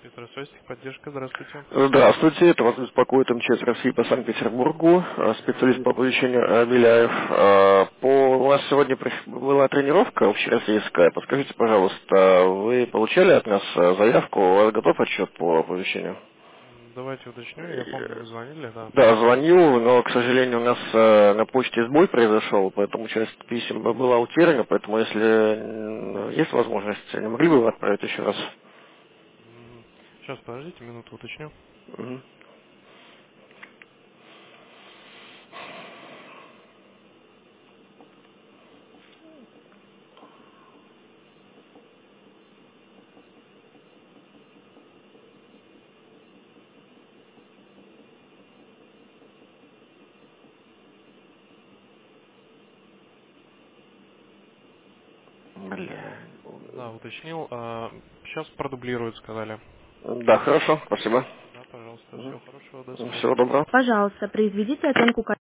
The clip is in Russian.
Петросовский, поддержка, здравствуйте. Здравствуйте, это вас беспокоит МЧС России по Санкт-Петербургу, специалист по оповещению Беляев. У нас сегодня была тренировка общероссийская. Подскажите, пожалуйста, вы получали от нас заявку, у вас готов отчет по оповещению? Давайте уточню, я помню, вы звонили, да. Да, звоню, но, к сожалению, у нас на почте сбой произошел, поэтому часть писем была утеряна, поэтому если есть возможность, не могли бы вы отправить еще раз? Сейчас, подождите, минуту уточню. Мгм. Бля. Да, уточнил. Сейчас продублируют, сказали. Да, хорошо, спасибо. Да, пожалуйста, всего хорошего, до Всего свидания. доброго. Пожалуйста, произведите оценку